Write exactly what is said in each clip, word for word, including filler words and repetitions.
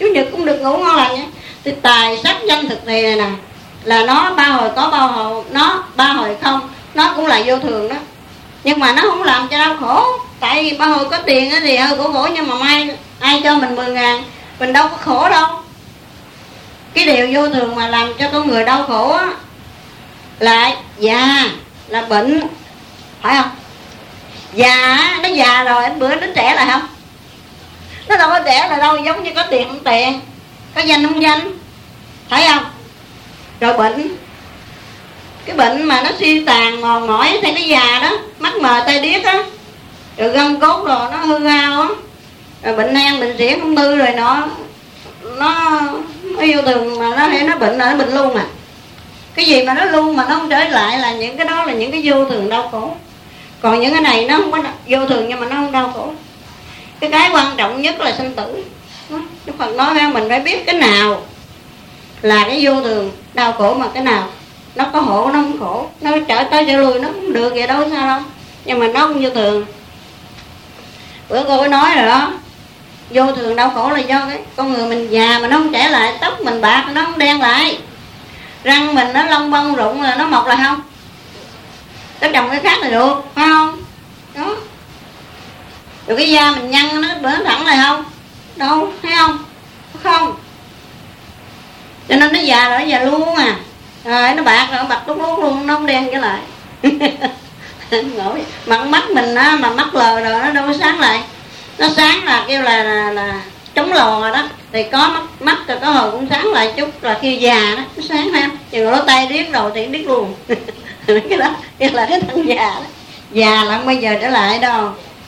Chủ nhật cũng được ngủ ngon lành nhé. Thì tài sắc danh thực thì này nè, là nó ba hồi có, ba hồi nó ba hồi không, nó cũng là vô thường đó. Nhưng mà nó không làm cho đau khổ. Tại vì ba hồi có tiền thì hơi khổ khổ, nhưng mà mai ai cho mình mười ngàn mình đâu có khổ đâu. Cái điều vô thường mà làm cho con người đau khổ á là già, là bệnh, phải không? Già, nó già rồi anh bữa nó trẻ lại không? Nó đâu có trẻ là đâu, giống như có tiền không tiền, có danh không danh, phải không? Rồi bệnh, cái bệnh mà nó suy tàn mòn mỏi thấy nó già đó, mắt mờ tay điếc á, rồi gân cốt rồi nó hư hao á, rồi bệnh nan bệnh xỉa ung thư rồi nó nó nó vô thường mà nó hay nó bệnh là nó bệnh luôn à. Cái gì mà nó luôn mà nó không trở lại là những cái đó là những cái vô thường đau khổ. Còn những cái này nó không có vô thường nhưng mà nó không đau khổ. Cái cái quan trọng nhất là sinh tử. Đức Phật nói ra mình phải biết cái nào là cái vô thường đau khổ, mà cái nào nó có khổ nó không khổ, nó trở tới trở lui nó cũng được vậy đâu sao đâu, nhưng mà nó không vô thường. Bữa cô có nói rồi đó, vô thường đau khổ là do cái con người mình già mà nó không trẻ lại, tóc mình bạc nó không đen lại, răng mình nó lông bông rụng là nó mọc lại không, cái trồng cái khác là được, phải không? Đó. Rồi cái da mình nhăn nó bữa thẳng lại không? Đâu, thấy không? Không. Cho nên nó già rồi, nó già luôn à. Rồi nó bạc rồi, nó bạc lúc lúc luôn, nó không đen trở lại. Ngồi mặt mắt mình á, mà mắt lờ rồi nó đâu có sáng lại. Nó sáng là kêu là là, là chống lò rồi đó. Thì có mắt mắt rồi có hồi cũng sáng lại chút, là kêu già đó, nó sáng ha. Chừng lỗ tay điếc rồi thì điếc luôn. Cái đó kêu là cái thân già đó. Già là không bao giờ trở lại đâu.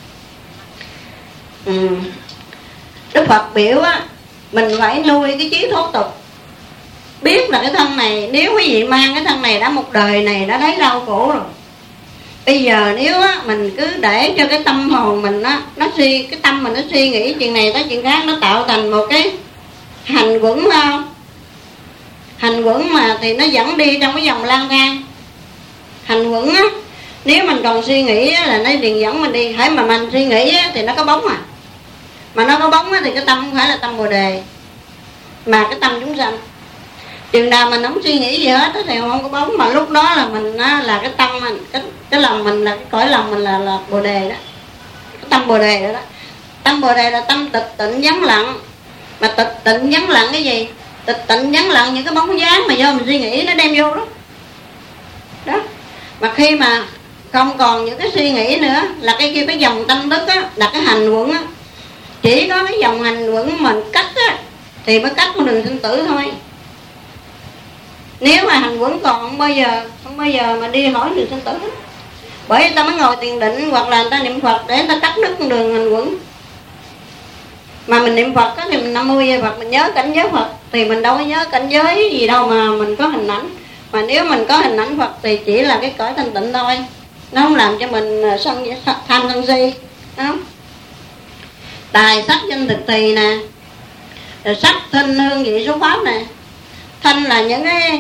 Ừ. Đức Phật biểu á, mình phải nuôi cái trí thốt tục, biết là cái thân này, nếu quý vị mang cái thân này đã một đời này đã thấy đau khổ rồi. Bây giờ nếu á, mình cứ để cho cái tâm hồn mình á, nó suy, cái tâm mình nó suy nghĩ chuyện này tới chuyện khác, nó tạo thành một cái hành quẩn không? Hành quẩn mà thì nó vẫn đi trong cái vòng lang thang. Hành quẩn á, nếu mình còn suy nghĩ á, là nó liền dẫn mình đi. Hãy mà mình suy nghĩ á, thì nó có bóng à. Mà nó có bóng á, thì cái tâm không phải là tâm Bồ Đề, mà cái tâm chúng sanh. Chừng nào mình không suy nghĩ gì hết thì không có bóng, mà lúc đó là mình á, là cái tâm mình, cái, cái lòng mình là cái cõi lòng mình là, là Bồ Đề đó, cái tâm Bồ Đề đó, đó. Tâm Bồ Đề là tâm tịch tịnh vắng lặng. Mà tịch tịnh vắng lặng cái gì? Tịch tịnh vắng lặng những cái bóng dáng mà do mình suy nghĩ nó đem vô đó. Đó. Mà khi mà không còn những cái suy nghĩ nữa là cái kia, cái dòng tâm thức á, là cái hành quẩn á. Chỉ có cái dòng hành quẩn mình cắt á thì mới cắt con đường sinh tử thôi. Nếu mà hành quẩn còn không bao giờ không bao giờ mà đi hỏi đường sinh tử. Bởi người ta mới ngồi thiền định hoặc là người ta niệm Phật để người ta cắt đứt con đường hành quẩn. Mà mình niệm Phật á, thì mình năm mươi Phật, mình nhớ cảnh giới Phật, thì mình đâu có nhớ cảnh giới gì đâu mà mình có hình ảnh. Mà nếu mình có hình ảnh Phật thì chỉ là cái cõi thanh tịnh thôi, nó không làm cho mình sân tham sân si, đúng không? Tài sắc danh thực tỳ nè, rồi sắc thanh hương vị số pháp nè. Thanh là những cái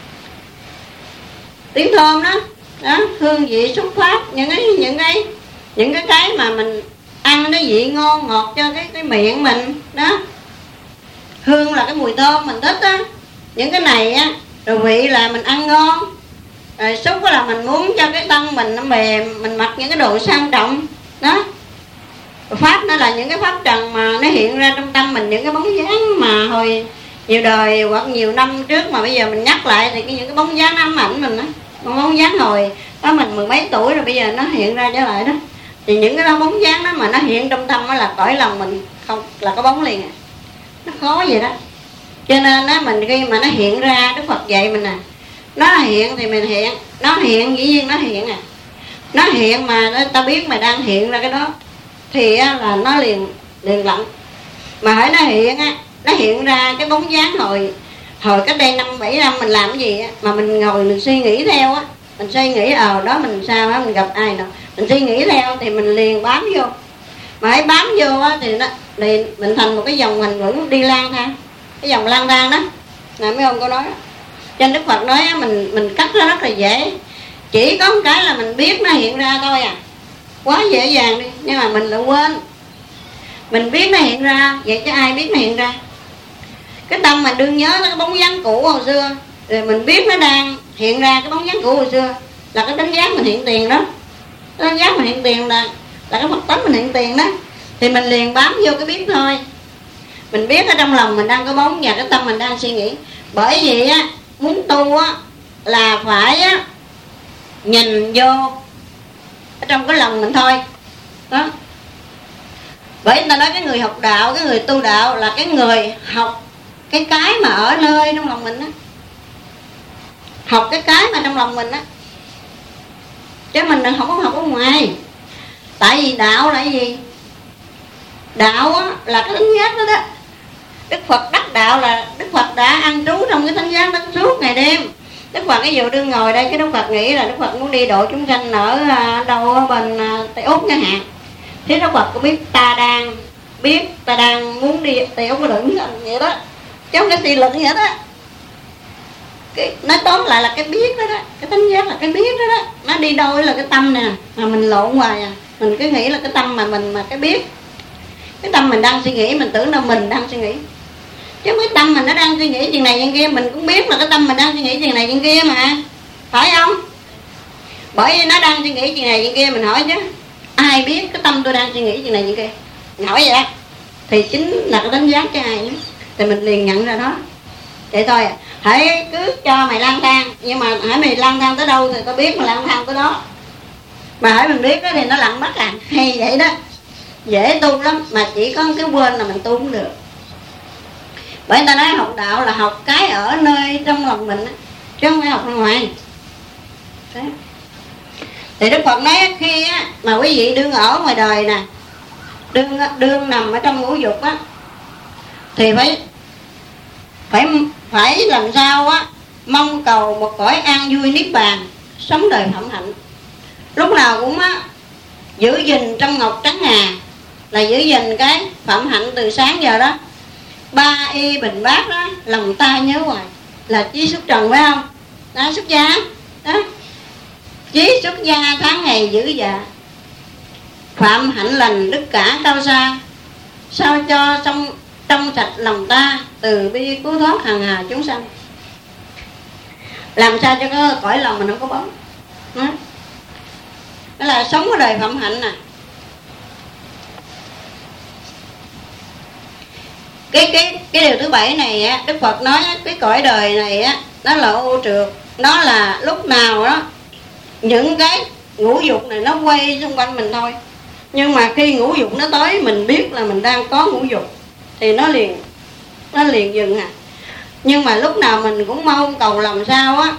tiếng thơm đó, đó, hương vị xúc pháp, những cái những cái những cái cái mà mình ăn nó vị ngon ngọt cho cái cái miệng mình đó. Hương là cái mùi thơm mình thích á, những cái này á. Rồi vị là mình ăn ngon, rồi xúc là mình muốn cho cái thân mình nó mềm, mình mặc những cái đồ sang trọng đó. Rồi pháp nó là những cái pháp trần mà nó hiện ra trong tâm mình, những cái bóng dáng mà hồi nhiều đời hoặc nhiều năm trước mà bây giờ mình nhắc lại thì cái những cái bóng dáng ám ảnh mình đó, bóng dáng hồi đó mình mười mấy tuổi rồi bây giờ nó hiện ra trở lại đó. Thì những cái đó bóng dáng đó mà nó hiện trong tâm đó là cõi lòng mình không là có bóng liền à. Nó khó vậy đó. Cho nên á, mình khi mà nó hiện ra, Đức Phật dạy mình nè, nó hiện thì mình hiện, nó hiện dĩ nhiên nó hiện à. Nó hiện mà ta biết mày đang hiện ra cái đó thì á, là nó liền liền lặng. Mà hãy nó hiện á, nó hiện ra cái bóng dáng hồi hồi cách đây năm bảy năm mình làm cái gì á, mà mình ngồi mình suy nghĩ theo á, mình suy nghĩ ờ đó mình sao á, mình gặp ai nào mình suy nghĩ theo thì mình liền bám vô. Mà hãy bám vô á thì nó thì mình thành một cái dòng hành quẩn đi lang thang, cái dòng lang thang đó là mấy ông có nói đó. Cho nên Đức Phật nói á, mình mình cắt nó rất là dễ, chỉ có một cái là mình biết nó hiện ra thôi à, quá dễ dàng đi. Nhưng mà mình lại quên, mình biết nó hiện ra vậy chứ ai biết nó hiện ra. Cái tâm mình đương nhớ cái bóng dáng cũ hồi xưa, rồi mình biết nó đang hiện ra cái bóng dáng cũ hồi xưa, là cái tánh giác mình hiện tiền đó. Cái tánh giác mình hiện tiền là là cái Phật tánh mình hiện tiền đó. Thì mình liền bám vô cái biết thôi. Mình biết ở trong lòng mình đang có bóng và cái tâm mình đang suy nghĩ. Bởi vì á, muốn tu á là phải á nhìn vô ở trong cái lòng mình thôi đó. Bởi người ta nói cái người học đạo, cái người tu đạo là cái người học cái cái mà ở nơi trong lòng mình á, học cái cái mà trong lòng mình á, chứ mình đừng không có học ở ngoài. Tại vì đạo là cái gì? Đạo á là cái thánh giác đó đó. Đức Phật đắc đạo là Đức Phật đã ăn trú trong cái thánh giác đó suốt ngày đêm. Đức Phật cái vụ đương ngồi đây, cái Đức Phật nghĩ là Đức Phật muốn đi độ chúng sanh ở đâu ở bên Tây Úc chẳng hạn. Thế Đức Phật có biết ta đang biết ta đang muốn đi Tây Úc có đựng vậy đó, chứ không có suy luận vậy đó. Cái, nói tóm lại là cái biết đó, đó. Cái thánh giác là cái biết đó, đó. Nó đi đôi là cái tâm nè, mà mình lộn hoài à. Mình cứ nghĩ là cái tâm mà mình mà cái biết. Cái tâm mình đang suy nghĩ, mình tưởng là mình đang suy nghĩ. Chứ cái tâm mình nó đang suy nghĩ chuyện này chuyện kia, mình cũng biết là cái tâm mình đang suy nghĩ chuyện này chuyện kia mà, phải không? Bởi vì nó đang suy nghĩ chuyện này chuyện kia, mình hỏi chứ ai biết cái tâm tôi đang suy nghĩ chuyện này chuyện kia? Mình hỏi vậy đó. Thì chính là cái đánh giá cho ai nữa. Thì mình liền nhận ra đó. Vậy thôi à. Hãy cứ cho mày lang thang, nhưng mà hãy mày lang thang tới đâu thì tao biết mày lang thang tới đó. Mà hãy mình biết đó thì nó lặng bắt à. Hay vậy đó. Dễ tu lắm, mà chỉ có cái quên là mình tu cũng được. Bởi người ta nói học đạo là học cái ở nơi trong lòng mình á, chứ không phải học ra ngoài. Đấy. Thì Đức Phật nói khi á, mà quý vị đương ở ngoài đời nè, đương, đương nằm ở trong ngũ dục á, thì phải phải phải làm sao á mong cầu một cõi an vui niết bàn, sống đời phạm hạnh. Lúc nào cũng á giữ gìn trong ngọc trắng ngà, là giữ gìn cái phạm hạnh từ sáng giờ đó. Ba y bình bát đó, lòng ta nhớ hoài, là chí xuất trần phải không? Đó, xuất gia đó. Chí xuất gia tháng ngày giữ dạ, phạm hạnh lành đức cả cao xa, sao cho trong trong sạch lòng ta, từ bi cứu thoát hằng hà chúng sanh. Làm sao cho cái cõi lòng mình không có bóng đó. Đó là sống ở đời phạm hạnh nè. Cái cái cái điều thứ bảy này á, Đức Phật nói cái cõi đời này á, nó là ô trượt, nó là lúc nào đó những cái ngũ dục này nó quay xung quanh mình thôi. Nhưng mà khi ngũ dục nó tới, mình biết là mình đang có ngũ dục thì nó liền nó liền dừng à. Nhưng mà lúc nào mình cũng mong cầu làm sao á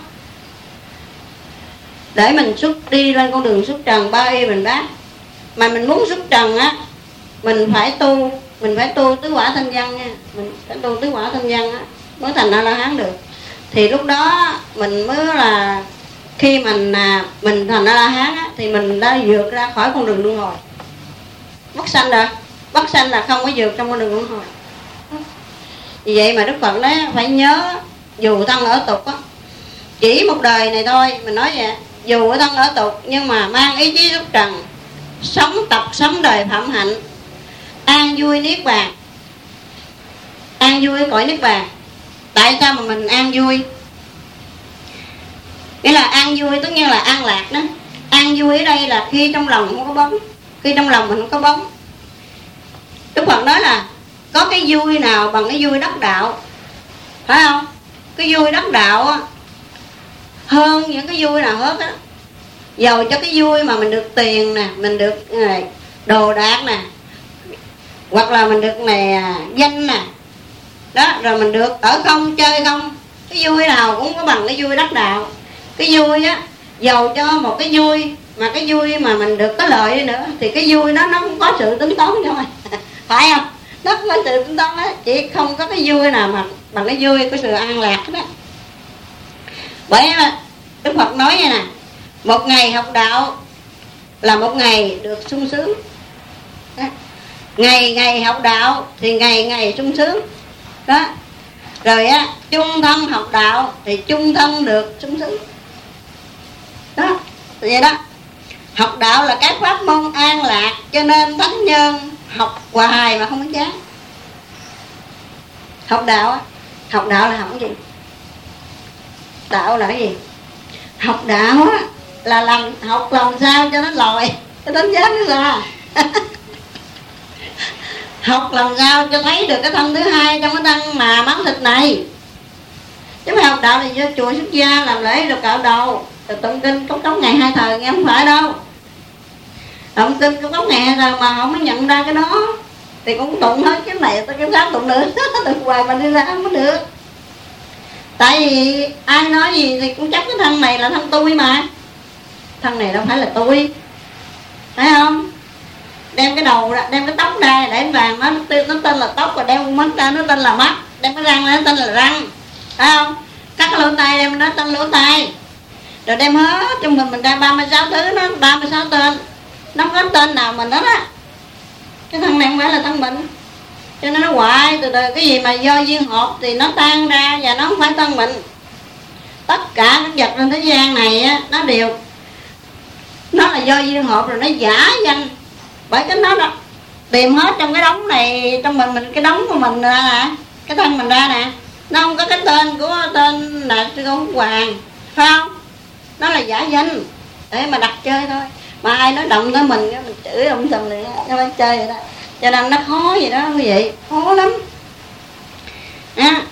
để mình xuất đi lên con đường xuất trần ba y bình bát. Mà mình muốn xuất trần á, mình phải tu, mình phải tu tứ quả thanh văn nha, mình phải tu tứ quả thanh văn á mới thành A La Hán được. Thì lúc đó mình mới là khi mình à, mình thành A La Hán á, thì mình đã vượt ra khỏi con đường luân hồi. Bất sanh rồi, bất sanh là không có vượt trong con đường luân hồi. Vì vậy mà Đức Phật nói phải nhớ, dù thân ở tục á, chỉ một đời này thôi, mình nói vậy, dù ở thân ở tục nhưng mà mang ý chí xuất trần, sống tập sống đời phạm hạnh, an vui niết bàn. An vui cõi niết bàn. Tại sao mà mình an vui? Nghĩa là an vui tất nhiên là an lạc đó. An vui ở đây là khi trong lòng không có bóng, khi trong lòng mình không có bóng. Đức Phật nói là có cái vui nào bằng cái vui đắc đạo, phải không? Cái vui đắc đạo á, hơn những cái vui nào hết á. Dầu cho cái vui mà mình được tiền nè, mình được này, đồ đạc nè, hoặc là mình được nè danh nè, đó, rồi mình được ở không chơi không, cái vui nào cũng có bằng cái vui đắc đạo. Cái vui á, dầu cho một cái vui mà cái vui mà mình được có lợi đi nữa, thì cái vui đó nó cũng có sự tính toán thôi phải không? Nó có sự tính toán đó, chỉ không có cái vui nào mà bằng cái vui của sự an lạc đó. Bởi Đức Phật nói vậy nè, một ngày học đạo là một ngày được sung sướng đó. Ngày ngày học đạo thì ngày ngày sung sướng đó. Rồi á, chung thân học đạo thì chung thân được sung sướng đó. Vậy đó, học đạo là cái pháp môn an lạc, cho nên thánh nhân học hoài mà không có chán. Học đạo á, Học đạo là học cái gì? Đạo là cái gì? Học đạo á là làm học làm sao cho nó lòi cái đánh giá nó ra. Học làm sao cho thấy được cái thân thứ hai trong cái thân mà máu thịt này. Chứ mà học đạo thì vô chùa xuất gia làm lễ rồi cạo đầu rồi tụng kinh cốc cốc ngày hai thời, nghe không phải đâu. Tụng kinh cốc cốc ngày hai thời mà không có nhận ra cái đó thì cũng tụng hết cái này tới cái khác tụng nữa. Tụng hoài mà đi ra không có được. Tại vì ai nói gì thì cũng chấp cái thân này là thân tôi mà. Thân này đâu phải là tôi, phải không? Đem cái đầu ra, đem cái tóc ra để vàng nó, nó tên là tóc, và đem mắt ra nó tên là mắt, đem cái răng ra nó tên là răng, phải không? Cắt cái lỗ tai đem nó tên lỗ tai, rồi đem hết trong mình mình ra ba mươi sáu thứ, nó ba mươi sáu tên, nó không có tên nào mình hết á. Cái thân này không phải là thân mình, cho nên nó hoài từ từ cái gì mà do duyên hợp thì nó tan ra và nó không phải thân mình. Tất cả các vật trên thế gian này á, nó đều nó là do duyên hợp rồi nó giả danh. Bởi cái nó đó, tìm hết trong cái đống này, trong mình mình cái đống của mình ra nè, cái thân mình ra nè, nó không có cái tên của tên là sư Công Hoàng, phải không? Nó là giả danh để mà đặt chơi thôi. Mà ai nói động tới mình mình chửi ông sầm liền, nó phải chơi vậy đó. Cho nên nó khó vậy đó quý vị, khó lắm à.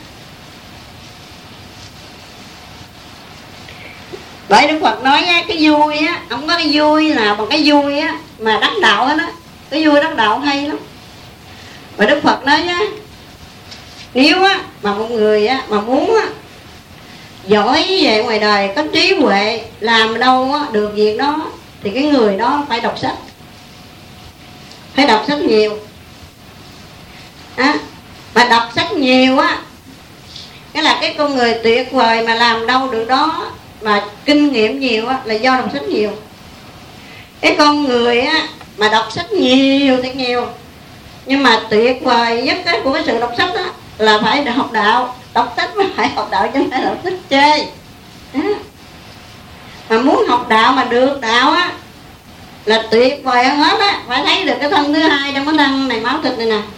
Bởi Đức Phật nói á, cái vui á, không có cái vui nào bằng cái vui á mà đắc đạo hết á. Cái vui đắc đạo hay lắm. Và Đức Phật nói á, nếu á mà một người á mà muốn á giỏi về ngoài đời, có trí huệ, làm đâu á được việc đó, thì cái người đó phải đọc sách, phải đọc sách nhiều à. Mà đọc sách nhiều á, cái là cái con người tuyệt vời mà làm đâu được đó, mà kinh nghiệm nhiều á là do đọc sách nhiều. Cái con người á mà đọc sách nhiều thì nhiều, nhưng mà tuyệt vời nhất cái của cái sự đọc sách á là phải học đạo. Đọc sách mới phải học đạo, chứ không phải đọc sách chơi đó. Mà muốn học đạo mà được đạo á là tuyệt vời hơn hết á, phải thấy được cái thân thứ hai trong cái thân này, máu thịt này nè.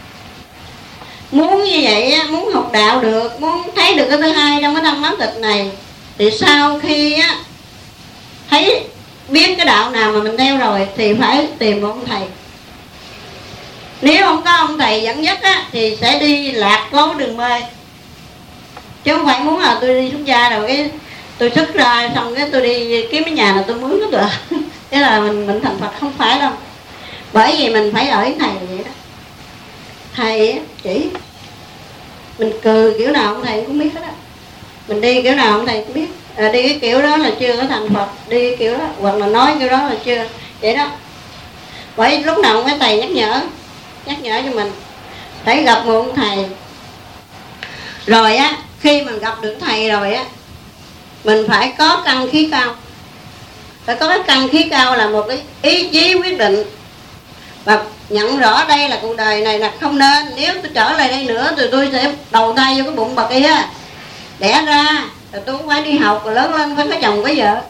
Muốn như vậy á, muốn học đạo được, muốn thấy được cái thứ hai trong cái thân máu thịt này, thì sau khi á thấy biết cái đạo nào mà mình theo rồi thì phải tìm một ông thầy. Nếu không có ông thầy dẫn dắt á thì sẽ đi lạc lối đường mê. Chứ không phải muốn là tôi đi xuất gia rồi cái tôi xuất ra xong cái tôi đi kiếm cái nhà nào tôi mướn hết được. Thế là mình mình thành Phật, không phải đâu. Bởi vì mình phải ở với thầy vậy đó. Thầy á chỉ mình cười kiểu nào ông thầy cũng biết hết á. Mình đi kiểu nào ông thầy cũng biết à, đi cái kiểu đó là chưa có thành Phật, đi cái kiểu đó hoặc là nói kiểu đó là chưa, vậy đó. Bởi lúc nào cũng cái thầy nhắc nhở, nhắc nhở cho mình phải gặp một ông thầy. Rồi á, khi mình gặp được thầy rồi á, mình phải có căn khí cao. Phải có cái căn khí cao là một cái ý chí quyết định và nhận rõ đây là cuộc đời này là không nên. Nếu tôi trở lại đây nữa thì tôi sẽ đầu tay vô cái bụng bà kia, đẻ ra rồi tôi cũng phải đi học, rồi lớn lên phải có chồng có vợ.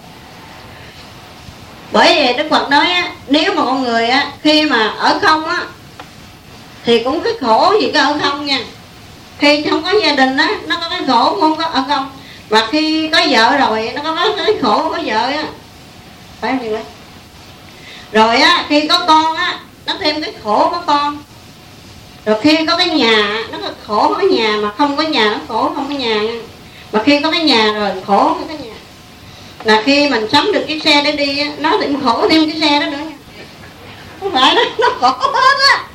Bởi vì Đức Phật nói á, nếu mà con người á khi mà ở không á thì cũng cái khổ gì cái ở không nha. Khi không có gia đình á, nó có cái khổ không có ở không. Và khi có vợ rồi nó có cái khổ có vợ á, phải không vậy? Rồi á, khi có con á, nó thêm cái khổ có con. Rồi khi có cái nhà, nó có khổ có cái nhà, mà không có nhà nó khổ không có nhà nha. Mà khi có cái nhà rồi khổ có cái nhà. Là khi mình sắm được cái xe để đi á, nó thì khổ thêm cái xe đó nữa nha. Không phải đó, nó khổ hết á.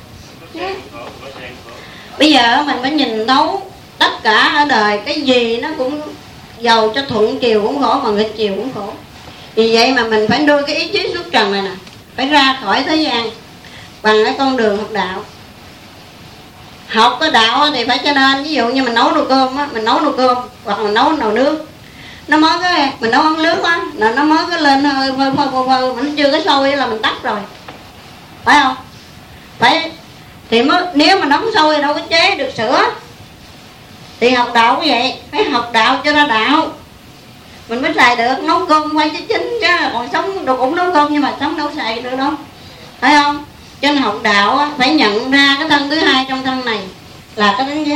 Bây giờ mình phải nhìn thấu tất cả ở đời, cái gì nó cũng giàu cho thuận chiều cũng khổ, mà nghịch chiều cũng khổ. Vì vậy mà mình phải nuôi cái ý chí xuất trần này nè, phải ra khỏi thế gian bằng cái con đường học đạo. Học cái đạo thì phải cho nên, ví dụ như mình nấu nồi cơm á, mình nấu nồi cơm hoặc mình nấu nồi nước, nó mới cái mình nấu ăn nước á, là nó mới cái lên hơi phơ phơ phơ phơ, mình chưa có sôi là mình tắt rồi, phải không? Phải thì mới, nếu mà nóng sôi thì đâu có chế được sữa. Thì học đạo cũng vậy, phải học đạo cho ra đạo mình mới xài được. Nấu cơm quay cho chính chứ còn sống đâu cũng nấu cơm, nhưng mà sống đâu xài được đâu, phải không? Cho nên học đạo á, phải nhận ra cái thân thứ hai trong thân này là cái đánh giác.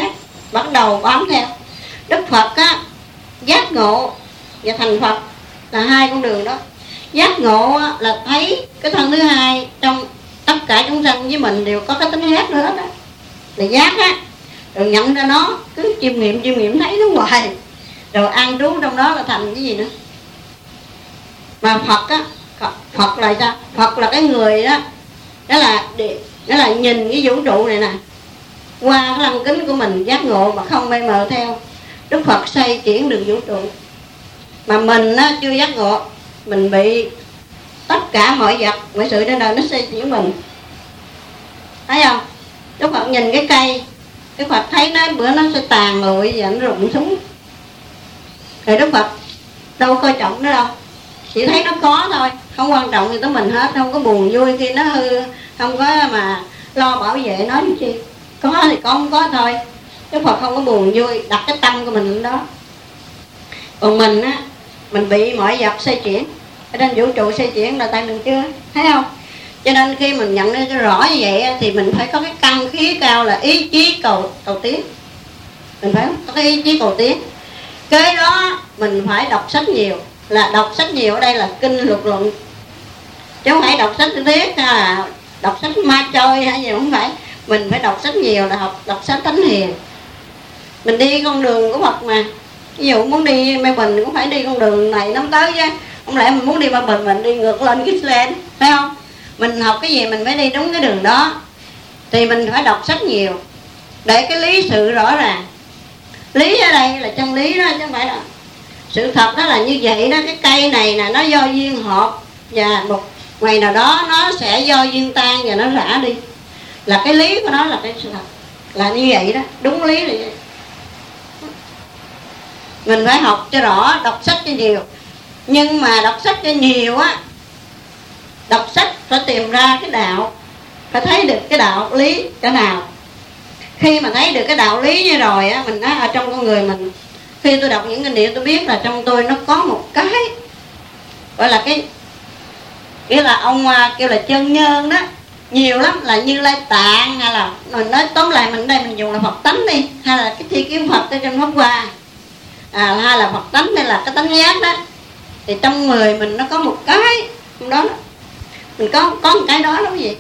bắt đầu bám theo. Đức Phật á, giác ngộ và thành Phật là hai con đường đó. Giác ngộ á, là thấy cái thân thứ hai trong tất cả chúng sanh với mình đều có cái tính giác nữa đó, là giác á, rồi nhận ra nó, cứ chiêm nghiệm chiêm nghiệm thấy nó hoài, rồi an trú trong đó là thành cái gì nữa. Mà Phật á, Phật là sao? Phật là cái người đó, đó là đó là nhìn cái vũ trụ này nè qua cái lăng kính của mình, giác ngộ mà không mê mờ theo. Đức Phật xoay chuyển được vũ trụ, mà mình á, chưa giác ngộ, mình bị tất cả mọi vật mọi sự trên đời nó xoay chuyển mình, thấy không? Đức Phật nhìn cái cây, Đức Phật thấy nó bữa nó sẽ tàn lụi và nó rụng xuống, rồi Đức Phật đâu coi trọng nó đâu, chỉ thấy nó có thôi, không quan trọng gì tới mình hết, không có buồn vui khi nó hư, không có mà lo bảo vệ nó làm chi, có thì có, không có thôi. Đức Phật không có buồn vui, đặt cái tâm của mình lên đó. Còn mình á, mình bị mọi vật xoay chuyển, ở trên vũ trụ xoay chuyển là tại mình chưa thấy không? Cho nên khi mình nhận ra cho rõ như vậy thì mình phải có cái căn khí cao là ý chí cầu cầu tiến. Mình phải có cái ý chí cầu tiến. Cái đó mình phải đọc sách nhiều, là đọc sách nhiều ở đây là kinh luật luận, chứ không phải đọc sách viết hay là đọc sách ma chơi hay gì, không phải. Mình phải đọc sách nhiều là học đọc sách Thánh Hiền. Mình đi con đường của Phật mà, ví dụ muốn đi Mê Bình cũng phải đi con đường này nó tới chứ, không lẽ mình muốn đi Mê Bình mình đi ngược lên Gippsland, phải không? Mình học cái gì mình phải đi đúng cái đường đó, thì mình phải đọc sách nhiều để cái lý sự rõ ràng. Lý ở đây là chân lý đó, chứ không phải là sự thật. Đó là như vậy đó. Cái cây này nè nó do duyên hợp, và một ngày nào đó nó sẽ do duyên tan và nó rã đi, là cái lý của nó là cái sự thật, là như vậy đó, đúng lý là vậy. Mình phải học cho rõ, đọc sách cho nhiều. Nhưng mà đọc sách cho nhiều á, đọc sách phải tìm ra cái đạo, phải thấy được cái đạo lý cái nào. Khi mà thấy được cái đạo lý như rồi á, mình nói ở trong con người mình, khi tôi đọc những kinh điển tôi biết là trong tôi nó có một cái gọi là cái, nghĩa là ông kêu là chân nhân đó, nhiều lắm, là Như Lai Tạng, hay là mình nói tóm lại mình đây mình dùng là Phật tánh đi, hay là cái thi kiếm Phật ở trong Pháp Hoa, à, hay là Phật tánh, hay là cái tánh giác đó. Thì trong người mình nó có một cái trong đó, đó. Mình có có một cái đó đó quý vị.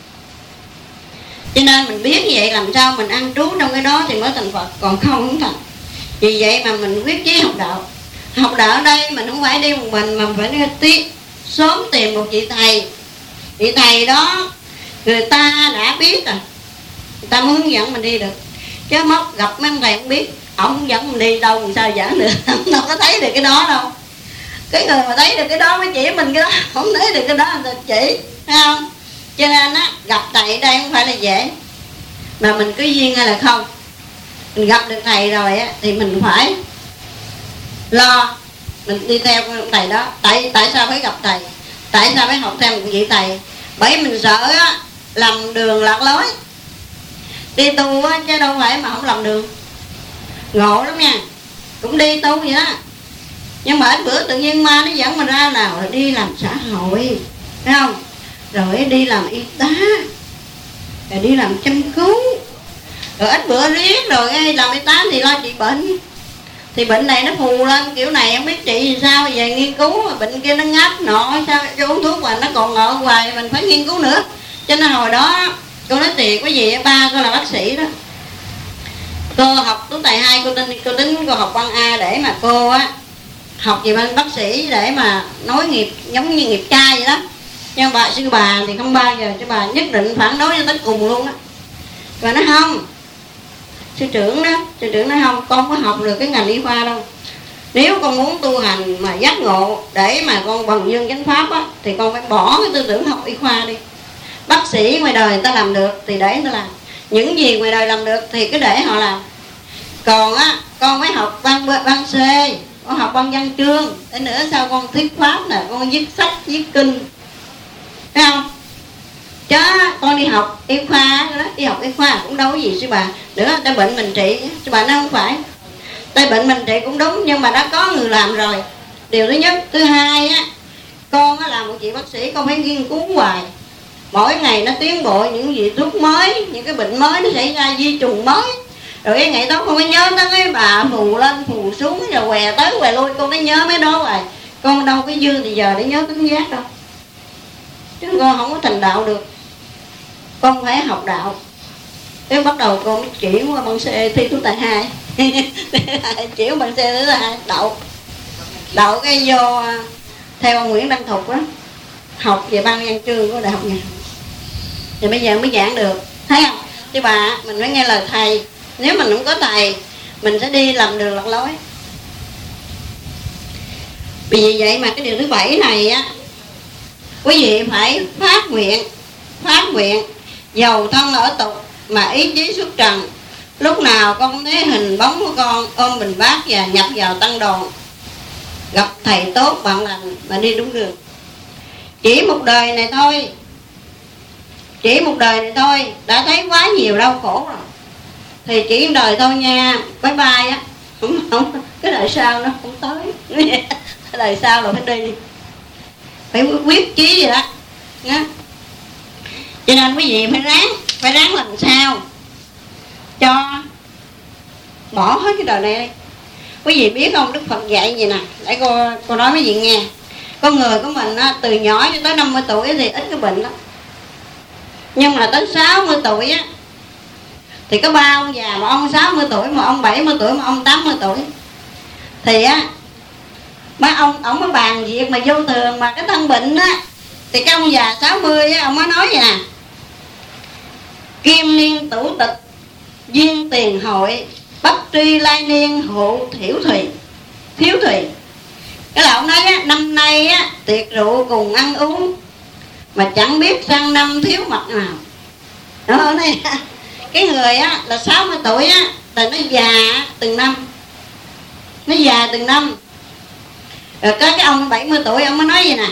Cho nên mình biết như vậy làm sao mình ăn trú trong cái đó thì mới thành Phật, còn không không thành. Vì vậy mà mình quyết chí học đạo. Học đạo ở đây mình không phải đi một mình, mà mình phải đi tiếp, sớm tìm một vị thầy. Vị thầy đó người ta đã biết rồi, người ta mới hướng dẫn mình đi được. Chứ móc gặp mấy ông thầy không biết, ổng hướng dẫn mình đi đâu làm sao dẫn được. Đâu có thấy được cái đó đâu. Cái người mà thấy được cái đó mới chỉ mình cái đó, không thấy được cái đó người ta chỉ, thấy không? Cho nên á, gặp thầy ở đây không phải là dễ, mà mình cứ duyên hay là không. Mình gặp được thầy rồi á, thì mình phải lo, mình đi theo con thầy đó. Tại tại sao phải gặp thầy? Tại sao phải học theo một vị thầy? Bởi mình sợ á, lầm đường lạc lối. Đi tu á, chứ đâu phải mà không lầm đường. Ngộ lắm nha, cũng đi tu vậy đó. Nhưng mà bữa tự nhiên ma nó dẫn mình ra nào là đi làm xã hội, thấy không? Rồi đi làm y tá, rồi đi làm chăm cứu, rồi ít bữa riết rồi làm y tá thì lo trị bệnh. Thì bệnh này nó phù lên kiểu này không biết trị gì sao, về nghiên cứu mà bệnh kia nó ngáp nọ sao cho uống thuốc mà nó còn ngợ hoài, mình phải nghiên cứu nữa. Cho nên hồi đó cô nói tiền cái gì, ba cô là bác sĩ đó, cô học tú tài hai, cô tính cô tính cô học văn A để mà cô á học về bên bác sĩ để mà nối nghiệp giống như nghiệp cha vậy đó. Nhưng bà sư bà thì không bao giờ cho bà, nhất định phản đối cho tới cùng luôn á. Và nó không, sư trưởng đó, sư trưởng nói không, con có học được cái ngành y khoa đâu. Nếu con muốn tu hành mà giác ngộ để mà con bằng dương chánh pháp á, thì con phải bỏ cái tư tưởng học y khoa đi. Bác sĩ ngoài đời người ta làm được thì để người ta làm, những gì ngoài đời làm được thì cứ để họ làm. Còn á, con phải học văn văn C, con học văn văn chương, để nữa sau con thuyết pháp nè, con viết sách viết kinh, thấy không? Chứ con đi học y khoa đó, đi học y khoa cũng đâu có gì sư bà. Nữa ta bệnh mình trị, sư bà nói không phải. Ta bệnh mình trị cũng đúng, nhưng mà đã có người làm rồi. Điều thứ nhất. Thứ hai á, con á làm một chị bác sĩ, con phải nghiên cứu hoài. Mỗi ngày nó tiến bộ những gì thuốc mới, những cái bệnh mới nó xảy ra, di trùng mới. Rồi cái ngày đó con mới nhớ tới cái bà phù lên phù xuống rồi què tới què lui, con mới nhớ mấy đó rồi. Con đâu có dư thì giờ để nhớ tính giác đâu, chứ con không có thành đạo được. Con phải học đạo. Thế bắt đầu con mới chuyển qua bằng xe thi tú tài hai. Chuyển bằng xe thứ hai đậu đậu cái vô theo ông Nguyễn Đăng Thục á, học về ban văn chương của đại học nhà thì bây giờ mới giảng được, thấy không? Chứ bà mình phải nghe lời thầy. Nếu mình không có thầy mình sẽ đi làm đường lạc lối. Vì vậy mà cái điều thứ bảy này á, quý vị phải phát nguyện, phát nguyện dầu thân ở tục mà ý chí xuất trần. Lúc nào con cũng thấy hình bóng của con ôm bình bát và nhập vào tăng đoàn, gặp thầy tốt bạn lành mà đi đúng đường. Chỉ một đời này thôi, chỉ một đời này thôi đã thấy quá nhiều đau khổ rồi, thì chỉ một đời thôi nha, bye bye á. Không, không, cái đời sau nó không tới. Cái đời sau là phải đi, phải quyết chí vậy đó, đó. Cho nên quý vị phải ráng, phải ráng làm sao cho bỏ hết cái đời này đi. Quý vị biết không, Đức Phật dạy gì nè, để cô cô nói mấy vị nghe. Con người của mình á, từ nhỏ cho tới năm mươi tuổi thì ít cái bệnh lắm, nhưng mà tới sáu mươi tuổi á thì có ba ông già, một ông sáu mươi tuổi, một ông bảy mươi tuổi, một ông tám mươi tuổi. Thì á mấy ông ổng mới bàn việc mà vô thường mà cái thân bệnh á, thì cái ông già sáu mươi á, ông mới nói vậy nè: kim niên tủ tịch duyên tiền hội, bất tri lai niên hộ thiểu thùy, thiếu thùy. Cái là ông nói á, năm nay á tiệc rượu cùng ăn uống mà chẳng biết sang năm thiếu mặt nào. Đó này, cái người á là sáu mươi tuổi á là nó già từng năm, nó già từng năm. Rồi có cái ông bảy mươi tuổi ông mới nói vậy nè: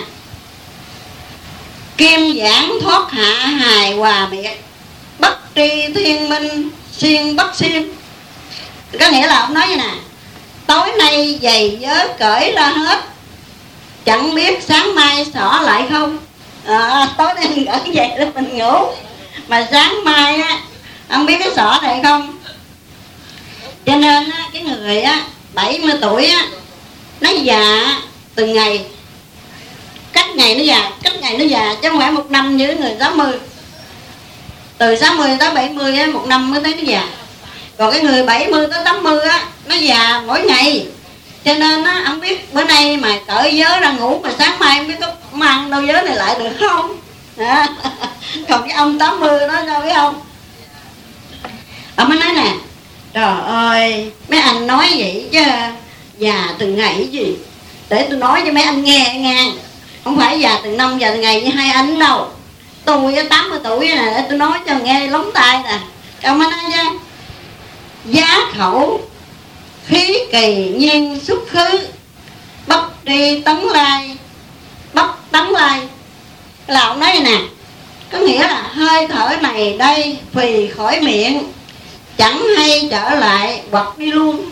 kim giảng thoát hạ hài hòa miệt, bất tri thiên minh xuyên bất xuyên. Có nghĩa là ông nói vậy nè: tối nay giày vớ cởi ra hết, chẳng biết sáng mai xỏ lại không. À, tối nay mình gửi giày để mình ngủ, mà sáng mai á không biết cái xỏ lại không. Cho nên á, cái người á bảy mươi tuổi á nó già từng ngày, cách ngày nó già, cách ngày nó già, chứ không phải một năm như người sáu mươi. Từ sáu mươi tới bảy mươi á, một năm mới thấy nó già. Còn cái người bảy mươi tới tám mươi á, nó già mỗi ngày. Cho nên á, không biết bữa nay mà cởi vớ ra ngủ mà sáng mai không biết có mang đôi vớ này lại được không. À, còn cái ông tám mươi đó sao biết không? Ông mới nói nè: trời ơi, mấy anh nói vậy chứ già từng ngày cái gì, để tôi nói cho mấy anh nghe nghe. Không phải già từng năm, già từng ngày như hai anh đâu. Tôi tám mươi tuổi nè, để tôi nói cho nghe lóng tai nè. Ông mới nói chứ: giá khẩu khí kỳ nhiên xuất khứ, bất đi tấn lai, bất tấn lai. Là ông nói nè, có nghĩa là hơi thở này đây phì khỏi miệng, chẳng hay trở lại hoặc đi luôn.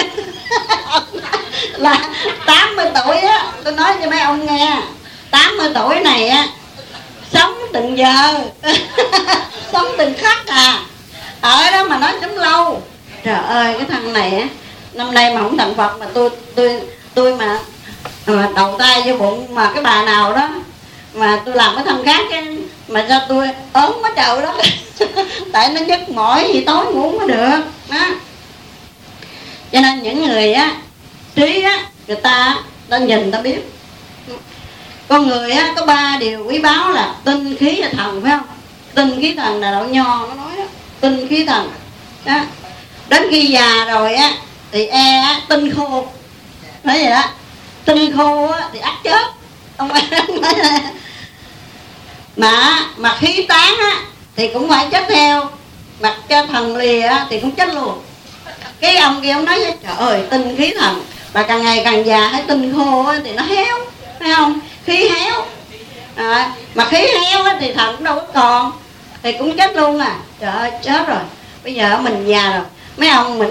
Là tám mươi tuổi á, tôi nói cho mấy ông nghe, tám mươi tuổi này á sống từng giờ, sống từng khắc à, ở đó mà nói sống lâu. Trời ơi, cái thằng này á, năm nay mà không thành Phật mà tôi tôi tôi mà, mà đầu tay vô bụng mà cái bà nào đó mà tôi làm cái thân khác cái, mà cho tôi ốm quá trời đó. Tại nó nhức mỏi gì tối ngủ mới được đó. Cho nên những người á trí á, người ta ta nhìn ta biết con người á có ba điều quý báu là tinh khí và thần, phải không? Tinh khí thần là đạo Nho nó nói đó, tinh khí thần đó. Đến khi già rồi á thì e á, tinh khô, nói vậy đó. Tinh khô á thì ắt chết. Ông nói là mà mà khí tán á thì cũng phải chết theo, mặc cho thần lìa á thì cũng chết luôn. Cái ông kia ông nói với, trời ơi, tinh khí thần và càng ngày càng già hay tinh khô á thì nó héo, phải không? Khí héo à, mà khí héo á thì thần cũng đâu có còn, thì cũng chết luôn à. Trời ơi, chết rồi, bây giờ mình già rồi, mấy ông mình